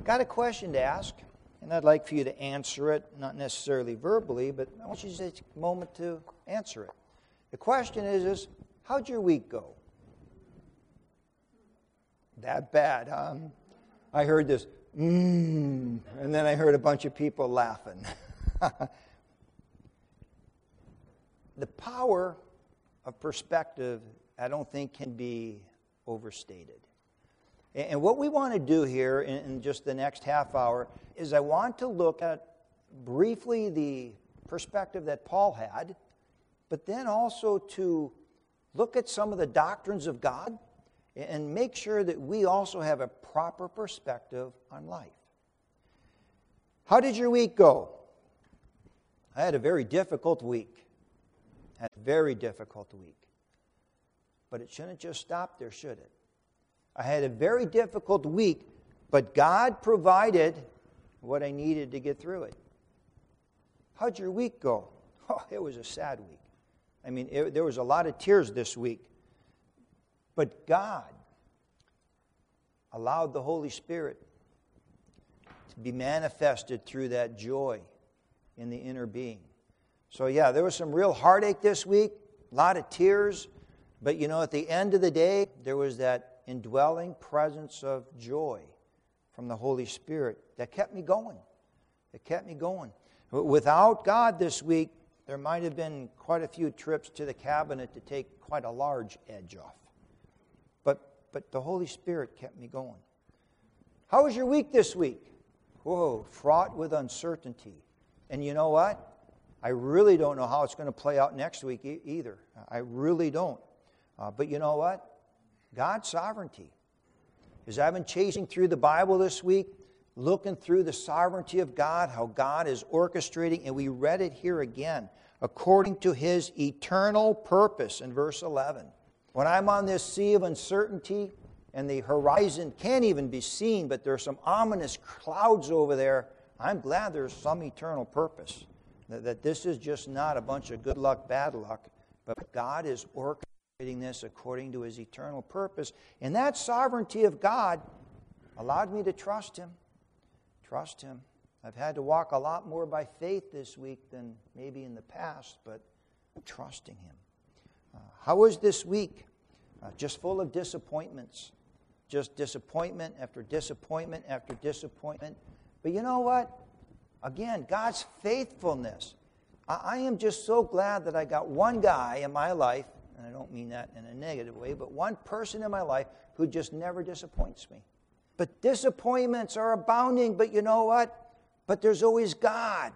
Got a question to ask, and I'd like for you to answer it, not necessarily verbally, but I want you to take a moment to answer it. The question is how'd your week go? That bad, huh? I heard this, and then I heard a bunch of people laughing. The power of perspective, I don't think, can be overstated. And what we want to do here in just the next half hour is I want to look at briefly the perspective that Paul had, but then also to look at some of the doctrines of God and make sure that we also have a proper perspective on life. How did your week go? I had a very difficult week. But it shouldn't just stop there, should it? I had a very difficult week, but God provided what I needed to get through it. How'd your week go? Oh, it was a sad week. I mean, there was a lot of tears this week. But God allowed the Holy Spirit to be manifested through that joy in the inner being. So yeah, there was some real heartache this week, a lot of tears. But you know, at the end of the day, there was that indwelling presence of joy from the Holy Spirit that kept me going. Without God this week, there might have been quite a few trips to the cabinet to take quite a large edge off. But the Holy Spirit kept me going. How was your week this week? Whoa, fraught with uncertainty. And you know what? I really don't know how it's going to play out next week either. I really don't. But you know what? God's sovereignty. As I've been chasing through the Bible this week, looking through the sovereignty of God, how God is orchestrating, and we read it here again, according to His eternal purpose in verse 11. When I'm on this sea of uncertainty, and the horizon can't even be seen, but there are some ominous clouds over there, I'm glad there's some eternal purpose. That this is just not a bunch of good luck, bad luck, but God is orchestrating this according to His eternal purpose. And that sovereignty of God allowed me to trust Him. I've had to walk a lot more by faith this week than maybe in the past, but I'm trusting Him. How was this week? Just full of disappointments. Just disappointment after disappointment after disappointment. But you know what? Again, God's faithfulness. I am just so glad that I got one guy in my life, and I don't mean that in a negative way, but one person in my life who just never disappoints me. But disappointments are abounding, but you know what? But there's always God.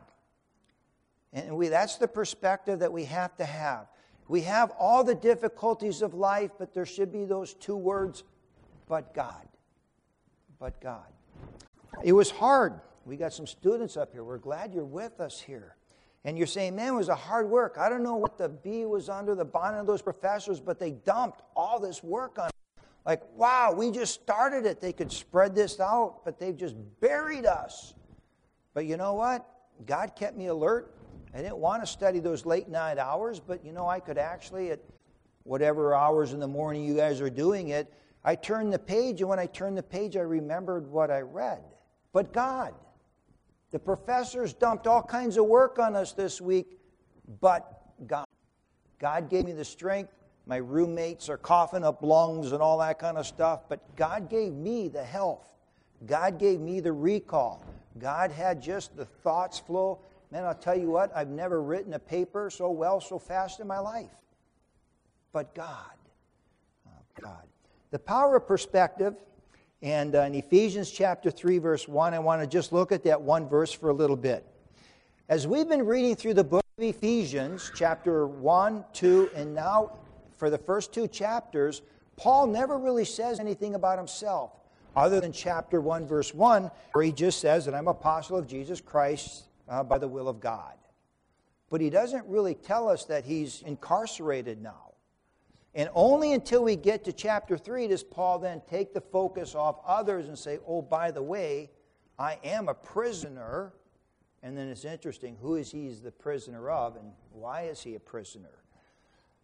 And that's the perspective that we have to have. We have all the difficulties of life, but there should be those two words, but God. But God. It was hard. We got some students up here. We're glad you're with us here. And you're saying, man, it was a hard work. I don't know what the bee was under the bonnet of those professors, but they dumped all this work on it. Like, wow, we just started it. They could spread this out, but they've just buried us. But you know what? God kept me alert. I didn't want to study those late night hours, but you know, I could actually, at whatever hours in the morning you guys are doing it, I turned the page, and when I turned the page, I remembered what I read. But God. The professors dumped all kinds of work on us this week, but God. God gave me the strength. My roommates are coughing up lungs and all that kind of stuff, but God gave me the health. God gave me the recall. God had just the thoughts flow. Man, I'll tell you what, I've never written a paper so well, so fast in my life. But God. God. The power of perspective. And in Ephesians chapter 3, verse 1, I want to just look at that one verse for a little bit. As we've been reading through the book of Ephesians, chapter 1, 2, and now for the first two chapters, Paul never really says anything about himself, other than chapter 1, verse 1, where he just says that I'm apostle of Jesus Christ by the will of God. But he doesn't really tell us that he's incarcerated now. And only until we get to chapter 3 does Paul then take the focus off others and say, oh, by the way, I am a prisoner. And then it's interesting, who is he the prisoner of and why is he a prisoner?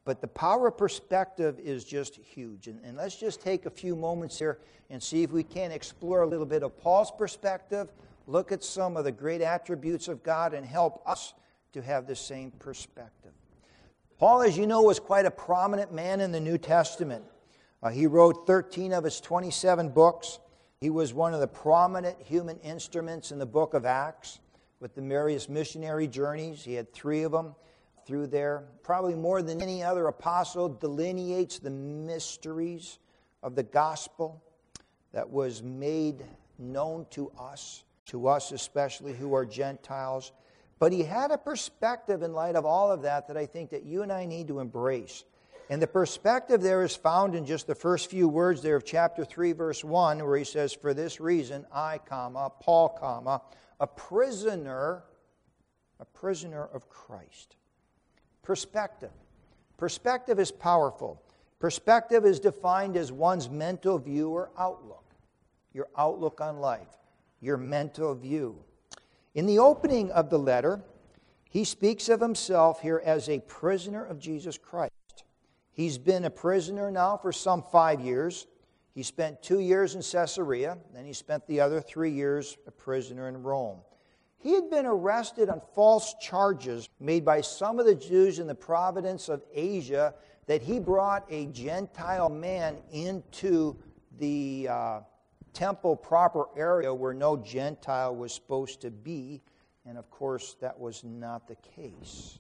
But the power of perspective is just huge. And let's just take a few moments here and see if we can explore a little bit of Paul's perspective, look at some of the great attributes of God, and help us to have the same perspective. Paul, as you know, was quite a prominent man in the New Testament. He wrote 13 of his 27 books. He was one of the prominent human instruments in the book of Acts with the various missionary journeys. He had 3 of them through there. Probably more than any other apostle, delineates the mysteries of the gospel that was made known to us especially who are Gentiles. But he had a perspective in light of all of that I think that you and I need to embrace. And the perspective there is found in just the first few words there of chapter 3, verse 1, where he says, "For this reason, I, Paul, a prisoner of Christ." Perspective. Perspective is powerful. Perspective is defined as one's mental view or outlook. Your outlook on life. Your mental view. In the opening of the letter, he speaks of himself here as a prisoner of Jesus Christ. He's been a prisoner now for some 5 years. He spent 2 years in Caesarea, then he spent the other 3 years a prisoner in Rome. He had been arrested on false charges made by some of the Jews in the province of Asia that he brought a Gentile man into the temple proper area where no Gentile was supposed to be. And of course, that was not the case.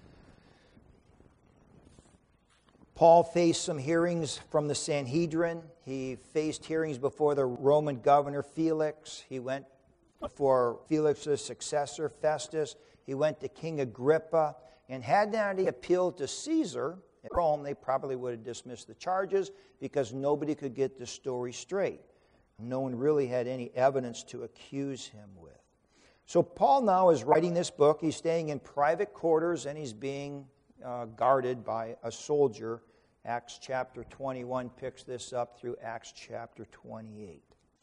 Paul faced some hearings from the Sanhedrin. He faced hearings before the Roman governor Felix. He went before Felix's successor, Festus. He went to King Agrippa. And had not he appealed to Caesar at Rome, they probably would have dismissed the charges because nobody could get the story straight. No one really had any evidence to accuse him with. So Paul now is writing this book. He's staying in private quarters and he's being guarded by a soldier. Acts chapter 21 picks this up through Acts chapter 28.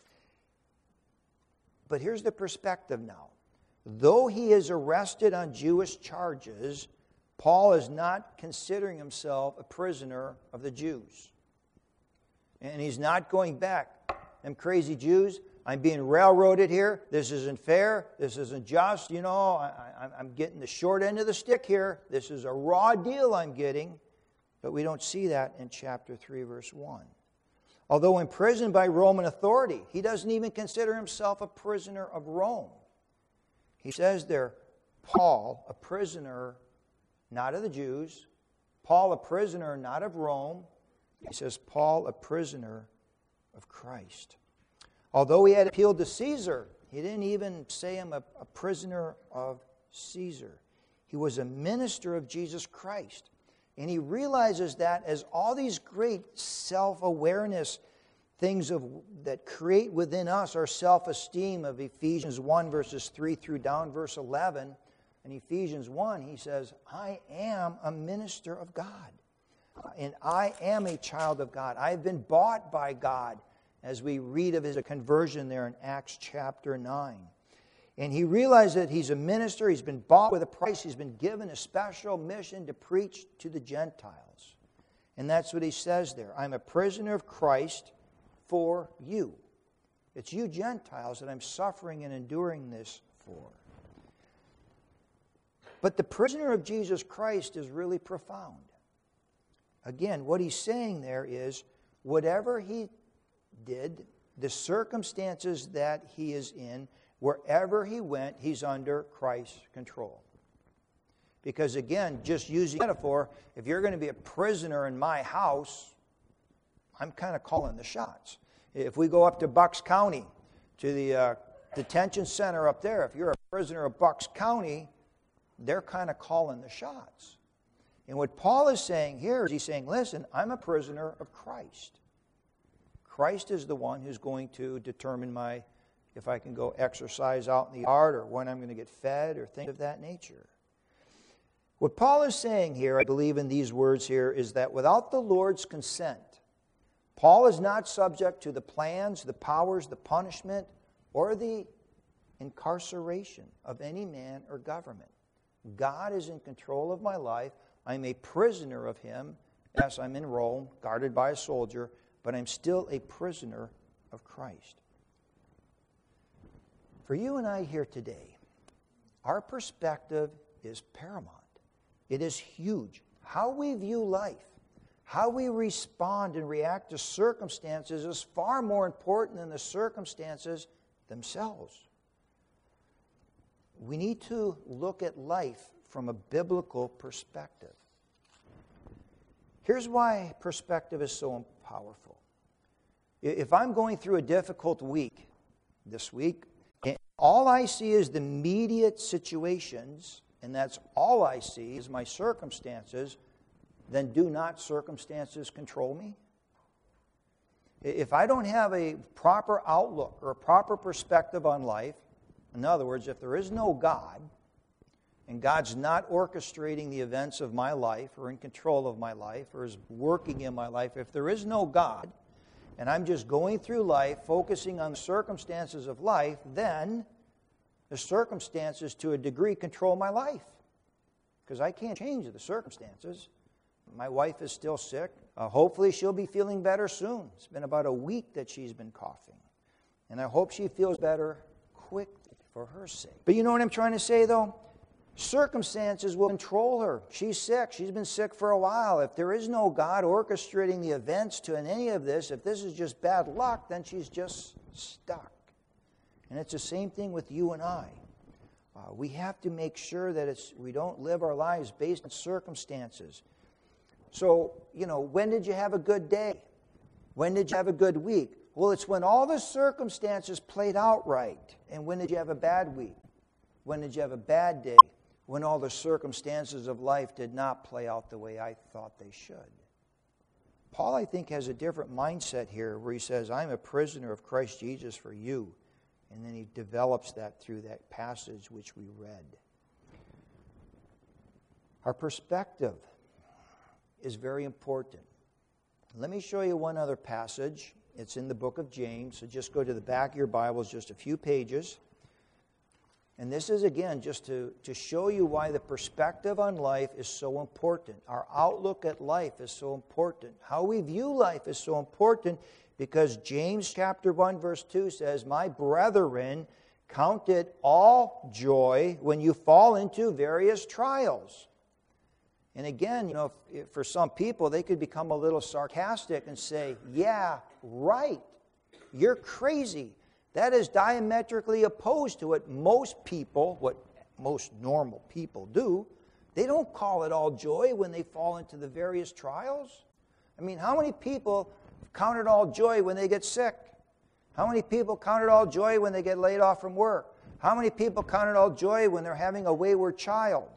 But here's the perspective now. Though he is arrested on Jewish charges, Paul is not considering himself a prisoner of the Jews. And he's not going back. Them crazy Jews, I'm being railroaded here. This isn't fair. This isn't just. You know, I'm getting the short end of the stick here. This is a raw deal I'm getting. But we don't see that in chapter 3, verse 1. Although imprisoned by Roman authority, he doesn't even consider himself a prisoner of Rome. He says there, Paul, a prisoner not of the Jews. Paul, a prisoner not of Rome. He says, Paul, a prisoner of Christ. Although he had appealed to Caesar, he didn't even say him a prisoner of Caesar. He was a minister of Jesus Christ. And he realizes that as all these great self-awareness things that create within us our self-esteem of Ephesians 1, verses 3 through down verse 11. In Ephesians 1, he says, I am a minister of God. And I am a child of God. I've been bought by God, as we read of his conversion there in Acts chapter 9. And he realized that he's a minister, he's been bought with a price, he's been given a special mission to preach to the Gentiles. And that's what he says there. I'm a prisoner of Christ for you. It's you Gentiles that I'm suffering and enduring this for. But the prisoner of Jesus Christ is really profound. Again, what he's saying there is, whatever he did, the circumstances that he is in, wherever he went, he's under Christ's control. Because again, just using metaphor, if you're going to be a prisoner in my house, I'm kind of calling the shots. If we go up to Bucks County, to the detention center up there, if you're a prisoner of Bucks County, they're kind of calling the shots. And what Paul is saying here is he's saying, listen, I'm a prisoner of Christ. Christ is the one who's going to determine if I can go exercise out in the yard or when I'm going to get fed or things of that nature. What Paul is saying here, I believe in these words here, is that without the Lord's consent, Paul is not subject to the plans, the powers, the punishment, or the incarceration of any man or government. God is in control of my life. I'm a prisoner of him. Yes, I'm in Rome, guarded by a soldier, but I'm still a prisoner of Christ. For you and I here today, our perspective is paramount. It is huge. How we view life, how we respond and react to circumstances is far more important than the circumstances themselves. We need to look at life from a biblical perspective. Here's why perspective is so powerful. If I'm going through a difficult week this week, and all I see is the immediate situations, and that's all I see is my circumstances, then do not circumstances control me? If I don't have a proper outlook or a proper perspective on life, in other words, if there is no God, and God's not orchestrating the events of my life or in control of my life or is working in my life, if there is no God, and I'm just going through life focusing on the circumstances of life, then the circumstances to a degree control my life. Because I can't change the circumstances. My wife is still sick. Hopefully she'll be feeling better soon. It's been about a week that she's been coughing. And I hope she feels better quickly for her sake. But you know what I'm trying to say, though? Circumstances will control her. She's sick. She's been sick for a while. If there is no God orchestrating the events to any of this, if this is just bad luck, then she's just stuck. And it's the same thing with you and I. We have to make sure that we don't live our lives based on circumstances. So, when did you have a good day? When did you have a good week? Well, it's when all the circumstances played out right. And when did you have a bad week? When did you have a bad day? When all the circumstances of life did not play out the way I thought they should. Paul, I think, has a different mindset here where he says, I'm a prisoner of Christ Jesus for you. And then he develops that through that passage which we read. Our perspective is very important. Let me show you one other passage. It's in the book of James. So just go to the back of your Bibles, just a few pages. And this is, again, just to show you why the perspective on life is so important. Our outlook at life is so important. How we view life is so important because James chapter 1, verse 2 says, My brethren, count it all joy when you fall into various trials. And again, for some people, they could become a little sarcastic and say, yeah, right, you're crazy. That is diametrically opposed to what most normal people do. They don't call it all joy when they fall into the various trials. I mean, how many people count it all joy when they get sick? How many people count it all joy when they get laid off from work? How many people count it all joy when they're having a wayward child?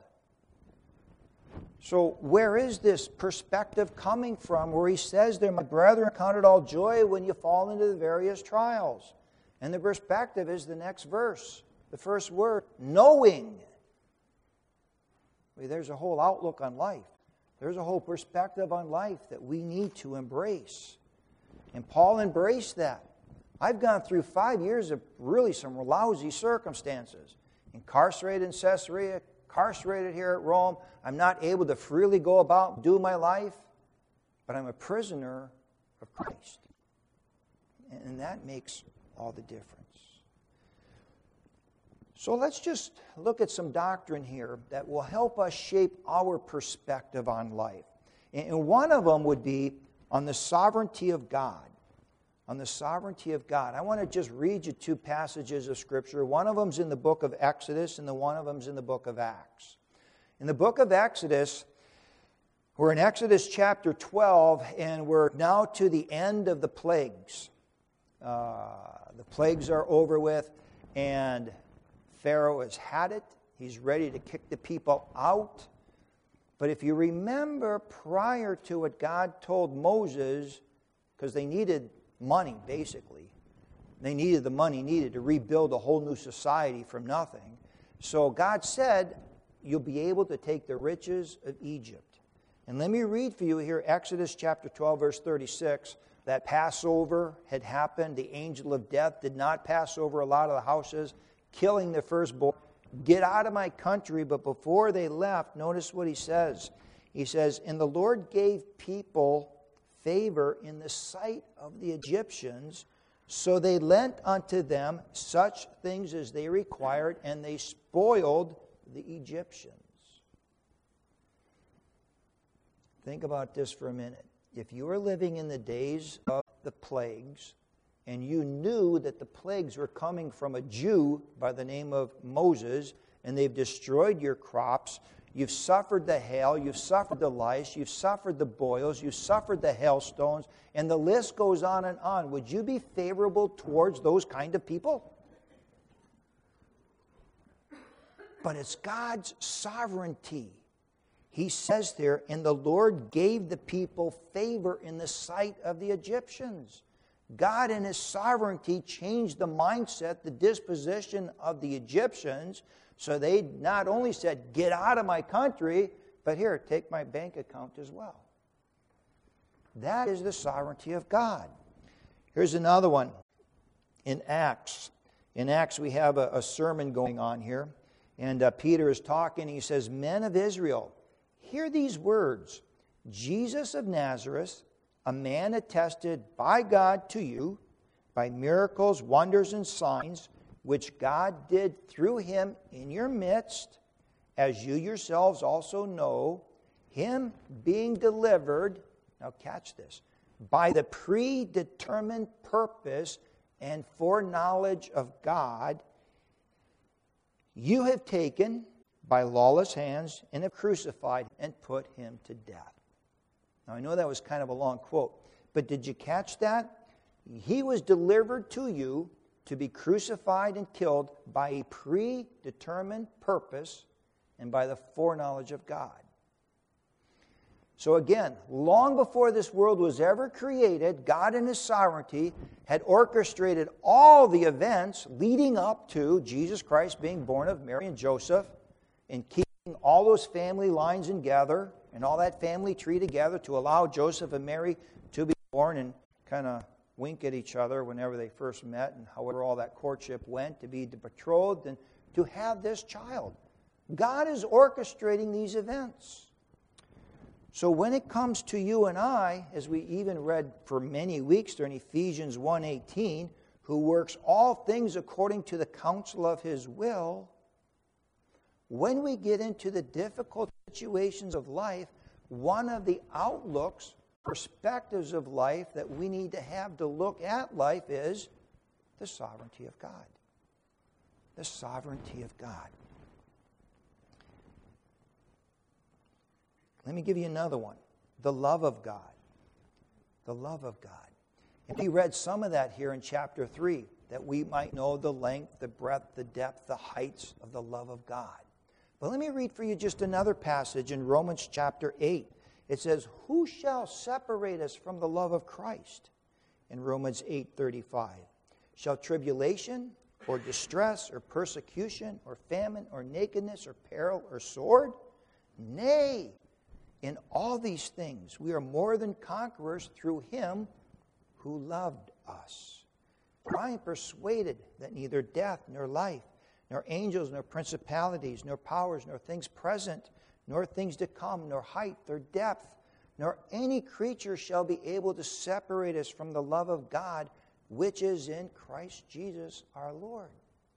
So where is this perspective coming from where he says there, my brethren, count it all joy when you fall into the various trials? And the perspective is the next verse, the first word, knowing. There's a whole outlook on life. There's a whole perspective on life that we need to embrace. And Paul embraced that. I've gone through 5 years of really some lousy circumstances. Incarcerated in Caesarea, incarcerated here at Rome. I'm not able to freely go about and do my life, but I'm a prisoner of Christ. And that makes all the difference. So let's just look at some doctrine here that will help us shape our perspective on life. And one of them would be on the sovereignty of God. On the sovereignty of God. I want to just read you two passages of Scripture. One of them's in the book of Exodus, and the one of them's in the book of Acts. In the book of Exodus, we're in Exodus chapter 12, and we're now to the end of the plagues. The plagues are over with, and Pharaoh has had it. He's ready to kick the people out. But if you remember, prior to what God told Moses, because they needed money, basically. They needed the money needed to rebuild a whole new society from nothing. So God said, you'll be able to take the riches of Egypt. And let me read for you here, Exodus chapter 12, verse 36. That Passover had happened. The angel of death did not pass over a lot of the houses, killing the firstborn. Get out of my country. But before they left, notice what he says. He says, "And the Lord gave people favor in the sight of the Egyptians, so they lent unto them such things as they required, and they spoiled the Egyptians." Think about this for a minute. If you were living in the days of the plagues, and you knew that the plagues were coming from a Jew by the name of Moses, and they've destroyed your crops, you've suffered the hail, you've suffered the lice, you've suffered the boils, you've suffered the hailstones, and the list goes on and on. Would you be favorable towards those kind of people? But it's God's sovereignty. He says there, "And the Lord gave the people favor in the sight of the Egyptians." God in His sovereignty changed the mindset, the disposition of the Egyptians, so they not only said, "Get out of my country," but here, take my bank account as well. That is the sovereignty of God. Here's another one in Acts. In Acts, we have a sermon going on here, and Peter is talking. He says, "Men of Israel, hear these words. Jesus of Nazareth, a man attested by God to you by miracles, wonders, and signs, which God did through him in your midst, as you yourselves also know, him being delivered," now catch this, "by the predetermined purpose and foreknowledge of God, you have taken by lawless hands and have crucified and put him to death." Now, I know that was kind of a long quote, but did you catch that? He was delivered to you to be crucified and killed by a predetermined purpose and by the foreknowledge of God. So again, long before this world was ever created, God in His sovereignty had orchestrated all the events leading up to Jesus Christ being born of Mary and Joseph, and keeping all those family lines together and all that family tree together to allow Joseph and Mary to be born and kind of wink at each other whenever they first met, and however all that courtship went, to be betrothed and to have this child. God is orchestrating these events. So when it comes to you and I, as we even read for many weeks during Ephesians 1:18, who works all things according to the counsel of His will, when we get into the difficult situations of life, one of the outlooks, perspectives of life that we need to have to look at life is the sovereignty of God. The sovereignty of God. Let me give you another one. The love of God. The love of God. And we read some of that here in chapter 3, that we might know the length, the breadth, the depth, the heights of the love of God. But let me read for you just another passage in Romans chapter 8. It says, "Who shall separate us from the love of Christ?" In Romans 8:35. "Shall tribulation or distress or persecution or famine or nakedness or peril or sword? Nay, in all these things we are more than conquerors through Him who loved us. For I am persuaded that neither death nor life, nor angels, nor principalities, nor powers, nor things present, nor things to come, nor height, nor depth, nor any creature shall be able to separate us from the love of God, which is in Christ Jesus our Lord."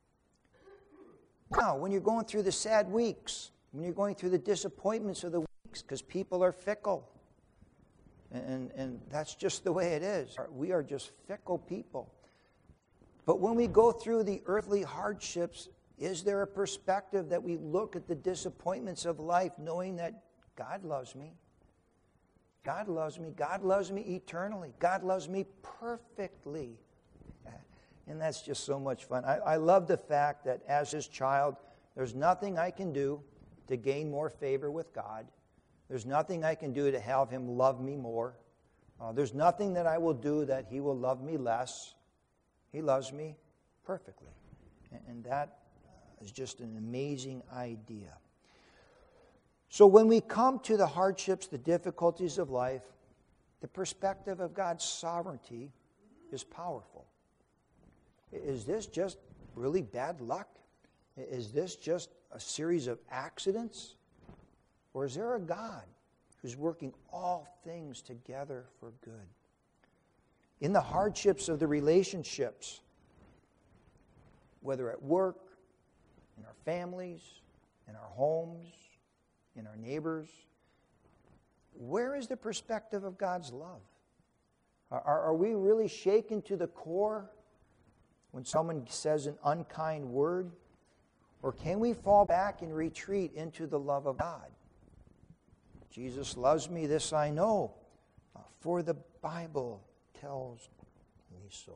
Now, when you're going through the sad weeks, when you're going through the disappointments of the weeks, because people are fickle, and that's just the way it is. We are just fickle people. But when we go through the earthly hardships, is there a perspective that we look at the disappointments of life knowing that God loves me? God loves me. God loves me eternally. God loves me perfectly. And that's just so much fun. I love the fact that as His child, there's nothing I can do to gain more favor with God. There's nothing I can do to have Him love me more. There's nothing that I will do that He will love me less. He loves me perfectly. And that is just an amazing idea. So when we come to the hardships, the difficulties of life, the perspective of God's sovereignty is powerful. Is this just really bad luck? Is this just a series of accidents? Or is there a God who's working all things together for good. In the hardships of the relationships, whether at work, in our families, in our homes, in our neighbors, where is the perspective of God's love? Are we really shaken to the core when someone says an unkind word? Or can we fall back and retreat into the love of God? Jesus loves me, this I know, for the Bible tells me so.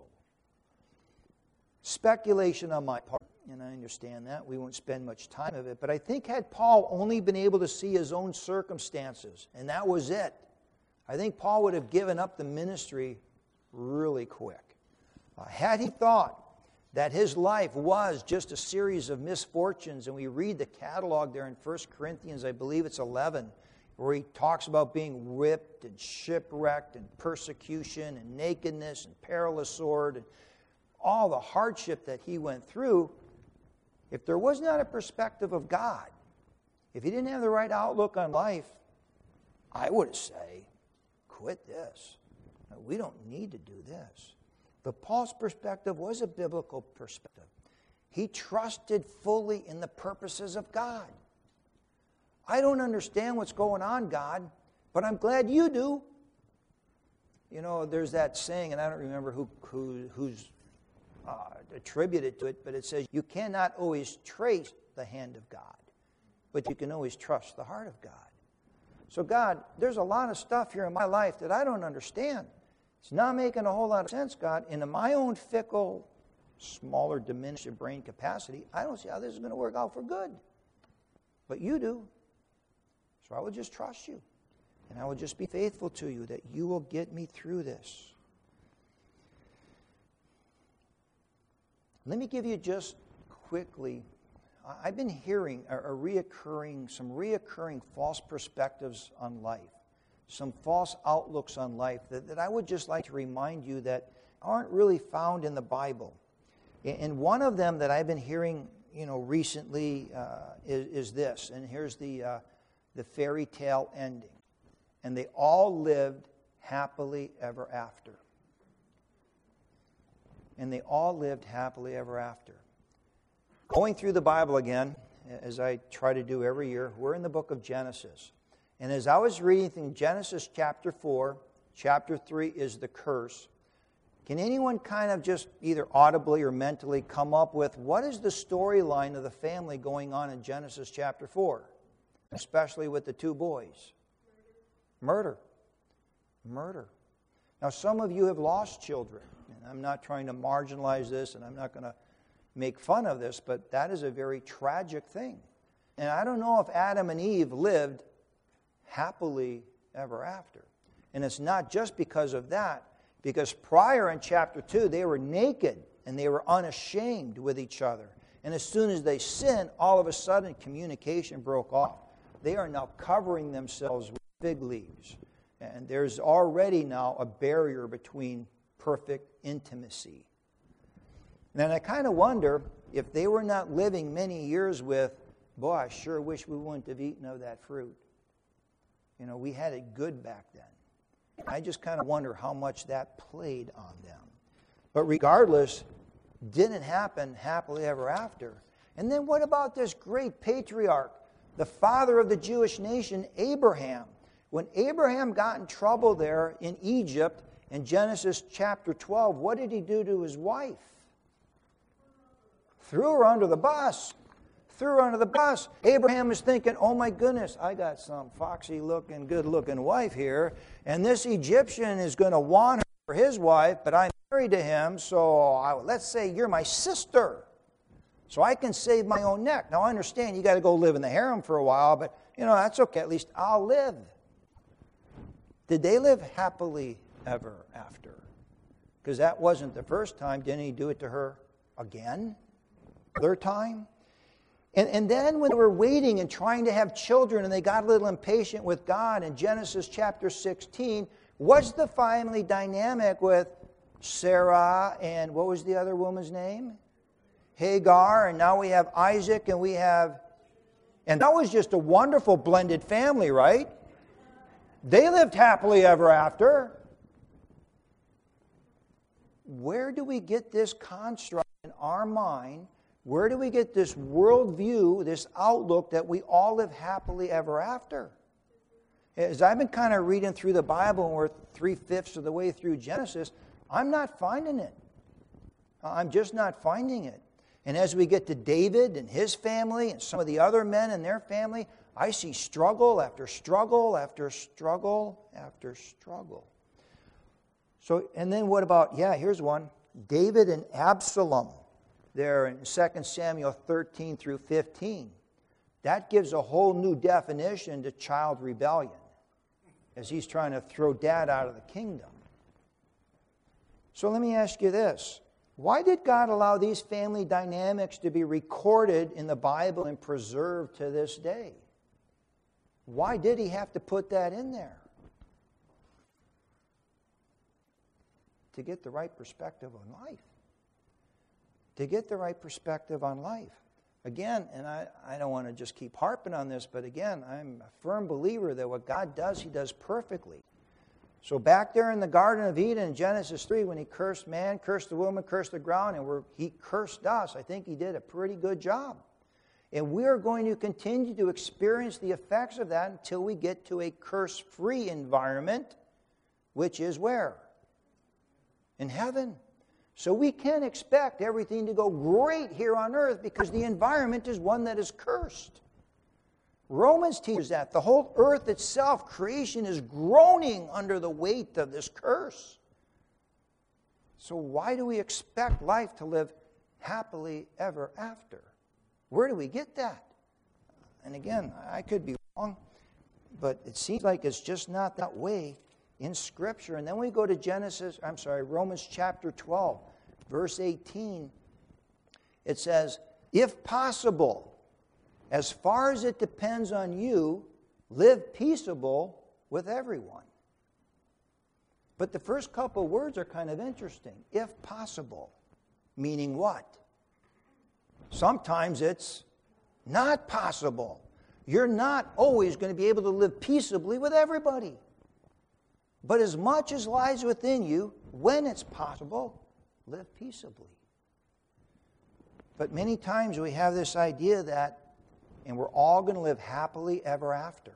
Speculation on my part, and I understand that. We won't spend much time of it. But I think had Paul only been able to see his own circumstances, and that was it, I think Paul would have given up the ministry really quick. Had he thought that his life was just a series of misfortunes, and we read the catalog there in 1 Corinthians, I believe it's 11, where he talks about being whipped and shipwrecked and persecution and nakedness and perilous sword and all the hardship that he went through. If there was not a perspective of God, if he didn't have the right outlook on life, I would say, quit this. We don't need to do this. But Paul's perspective was a biblical perspective. He trusted fully in the purposes of God. I don't understand what's going on, God, but I'm glad you do. You know, there's that saying, and I don't remember who's attributed to it, but it says, you cannot always trace the hand of God, but you can always trust the heart of God. So God, there's a lot of stuff here in my life that I don't understand. It's not making a whole lot of sense, God. And in my own fickle, smaller, diminished brain capacity, I don't see how this is going to work out for good. But you do. So I will just trust you. And I will just be faithful to you that you will get me through this. Let me give you just quickly, I've been hearing some reoccurring false perspectives on life, some false outlooks on life that I would just like to remind you that aren't really found in the Bible. And one of them that I've been hearing, recently is this. And here's the fairy tale ending. And they all lived happily ever after. And they all lived happily ever after. Going through the Bible again, as I try to do every year, we're in the book of Genesis. And as I was reading Genesis chapter 4, chapter 3 is the curse. Can anyone kind of just either audibly or mentally come up with what is the storyline of the family going on in Genesis chapter 4? Especially with the two boys. Murder. Now some of you have lost children. And I'm not trying to marginalize this, and I'm not going to make fun of this, but that is a very tragic thing. And I don't know if Adam and Eve lived happily ever after. And it's not just because of that, because prior in chapter 2, they were naked and they were unashamed with each other. And as soon as they sinned, all of a sudden communication broke off. They are now covering themselves with fig leaves. And there's already now a barrier between perfect intimacy. And I kind of wonder if they were not living many years with, boy, I sure wish we wouldn't have eaten of that fruit. We had it good back then. I just kind of wonder how much that played on them. But regardless, didn't happen happily ever after. And then what about this great patriarch, the father of the Jewish nation, Abraham? When Abraham got in trouble there in Egypt, in Genesis chapter 12, what did he do to his wife? Threw her under the bus. Abraham is thinking, oh my goodness, I got some foxy-looking, good-looking wife here, and this Egyptian is going to want her for his wife, but I'm married to him, so let's say you're my sister, so I can save my own neck. Now I understand you got to go live in the harem for a while, but that's okay. At least I'll live. Did they live happily ever after? Because that wasn't the first time. Didn't he do it to her again? Third time? And then when they were waiting and trying to have children and they got a little impatient with God in Genesis chapter 16, what's the family dynamic with Sarah and what was the other woman's name? Hagar, and now we have Isaac and that was just a wonderful blended family, right? They lived happily ever after. Where do we get this construct in our mind? Where do we get this worldview, this outlook that we all live happily ever after? As I've been kind of reading through the Bible, and we're 3/5 of the way through Genesis, I'm not finding it. I'm just not finding it. And as we get to David and his family and some of the other men and their family, I see struggle after struggle after struggle after struggle. So, and then what about, here's one. David and Absalom, there in 2 Samuel 13 through 15. That gives a whole new definition to child rebellion, as he's trying to throw dad out of the kingdom. So let me ask you this. Why did God allow these family dynamics to be recorded in the Bible and preserved to this day? Why did he have to put that in there? To get the right perspective on life. To get the right perspective on life. Again, and I don't want to just keep harping on this, but again, I'm a firm believer that what God does, he does perfectly. So back there in the Garden of Eden in Genesis 3, when he cursed man, cursed the woman, cursed the ground, and he cursed us, I think he did a pretty good job. And we are going to continue to experience the effects of that until we get to a curse-free environment, which is where? In heaven. So we can't expect everything to go great here on earth because the environment is one that is cursed. Romans teaches that. The whole earth itself, creation, is groaning under the weight of this curse. So why do we expect life to live happily ever after? Where do we get that? And again, I could be wrong, but it seems like it's just not that way in Scripture. And then we go to Romans chapter 12, verse 18. It says, if possible, as far as it depends on you, live peaceable with everyone. But the first couple words are kind of interesting. If possible, meaning what? Sometimes it's not possible. You're not always going to be able to live peaceably with everybody. But as much as lies within you, when it's possible, live peaceably. But many times we have this idea that, and we're all going to live happily ever after.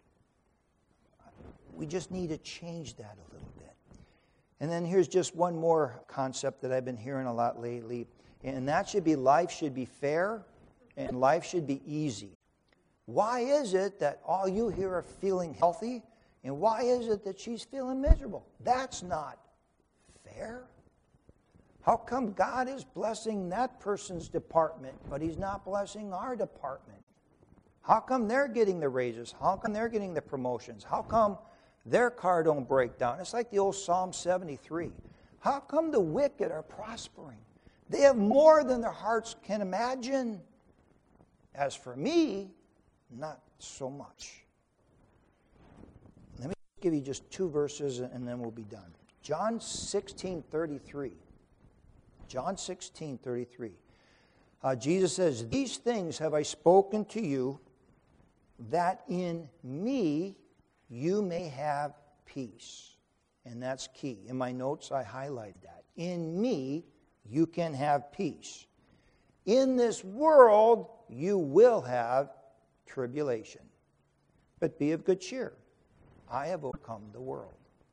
We just need to change that a little bit. And then here's just one more concept that I've been hearing a lot lately, and that should be life should be fair and life should be easy. Why is it that all you hear are feeling healthy, and why is it that she's feeling miserable? That's not fair. How come God is blessing that person's department, but he's not blessing our department? How come they're getting the raises? How come they're getting the promotions? How come their car don't break down? It's like the old Psalm 73. How come the wicked are prospering? They have more than their hearts can imagine. As for me, not so much. Let me give you just two verses and then we'll be done. John 16:33. John 16:33. Jesus says, these things have I spoken to you, that in me you may have peace. And that's key. In my notes, I highlighted that. In me, you can have peace. In this world, you will have tribulation. But be of good cheer. I have overcome the world.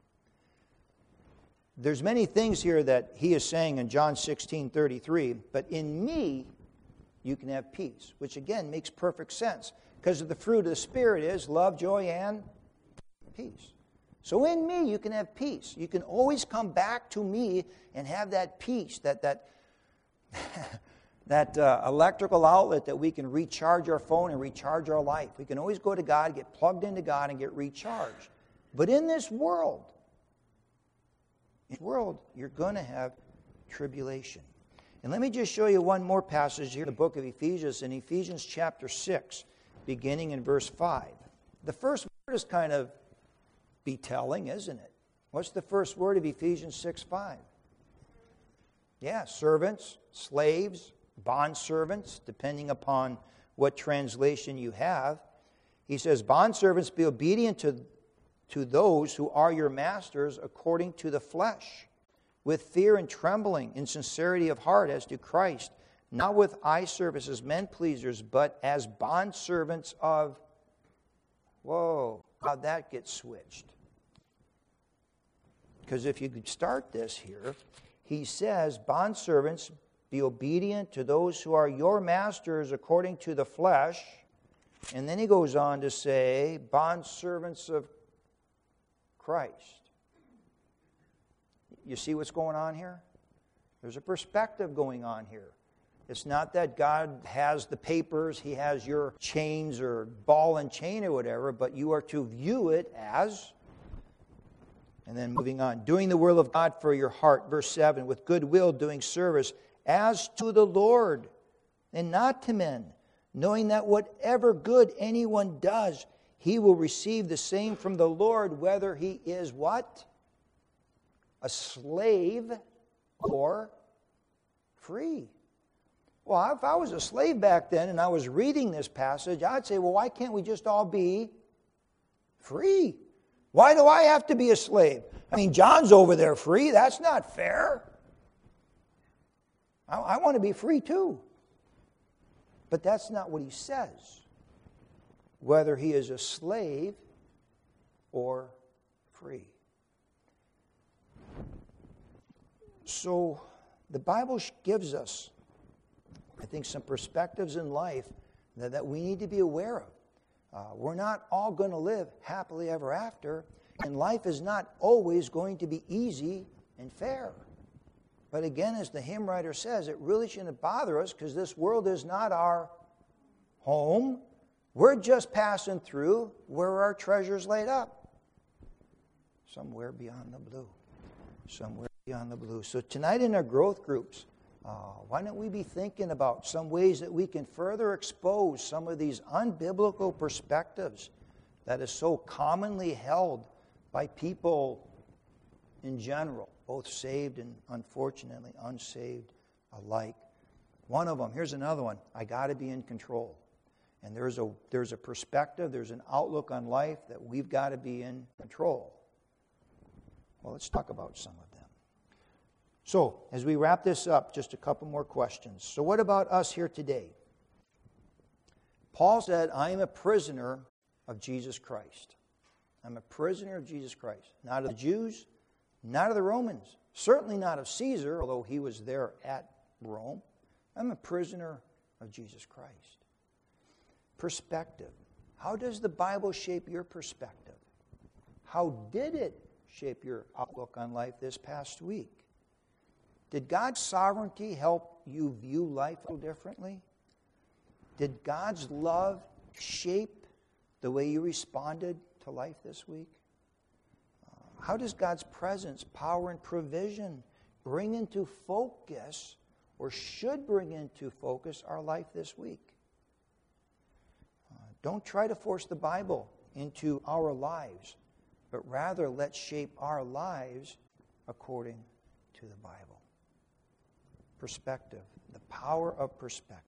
There's many things here that he is saying in John 16:33, but in me, you can have peace, which again makes perfect sense. Because of the fruit of the Spirit is love, joy, and peace. So in me, you can have peace. You can always come back to me and have that peace, that electrical outlet that we can recharge our phone and recharge our life. We can always go to God, get plugged into God, and get recharged. But in this world, you're going to have tribulation. And let me just show you one more passage here in the book of Ephesians, in Ephesians chapter 6. Beginning in verse 5. The first word is kind of betelling, isn't it? What's the first word of Ephesians 6:5? Yeah, servants, slaves, bondservants, depending upon what translation you have. He says, bondservants, be obedient to to those who are your masters according to the flesh, with fear and trembling, in sincerity of heart as to Christ, not with eye service as men pleasers, but as bondservants of... Whoa, how'd that get switched? Because if you could start this here, he says, bondservants, be obedient to those who are your masters according to the flesh. And then he goes on to say, bondservants of Christ. You see what's going on here? There's a perspective going on here. It's not that God has the papers, he has your chains or ball and chain or whatever, but you are to view it as... And then moving on, doing the will of God for your heart, verse 7, with good will doing service as to the Lord and not to men, knowing that whatever good anyone does, he will receive the same from the Lord, whether he is what? A slave or free. Well, if I was a slave back then and I was reading this passage, I'd say, well, why can't we just all be free? Why do I have to be a slave? I mean, John's over there free. That's not fair. I want to be free too. But that's not what he says. Whether he is a slave or free. So the Bible gives us, I think, some perspectives in life that we need to be aware of. We're not all going to live happily ever after, and life is not always going to be easy and fair. But again, as the hymn writer says, it really shouldn't bother us because this world is not our home. We're just passing through where our treasure's laid up. Somewhere beyond the blue. Somewhere beyond the blue. So tonight in our growth groups, why don't we be thinking about some ways that we can further expose some of these unbiblical perspectives that is so commonly held by people in general, both saved and unfortunately unsaved alike. One of them, here's another one, I got to be in control. And there's a perspective, there's an outlook on life that we've got to be in control. Well, let's talk about some of them. So, as we wrap this up, just a couple more questions. So what about us here today? Paul said, I am a prisoner of Jesus Christ. I'm a prisoner of Jesus Christ. Not of the Jews, not of the Romans, certainly not of Caesar, although he was there at Rome. I'm a prisoner of Jesus Christ. Perspective. How does the Bible shape your perspective? How did it shape your outlook on life this past week? Did God's sovereignty help you view life a little differently? Did God's love shape the way you responded to life this week? How does God's presence, power, and provision bring into focus, or should bring into focus, our life this week? Don't try to force the Bible into our lives, but rather let's shape our lives according to the Bible. Perspective, the power of perspective.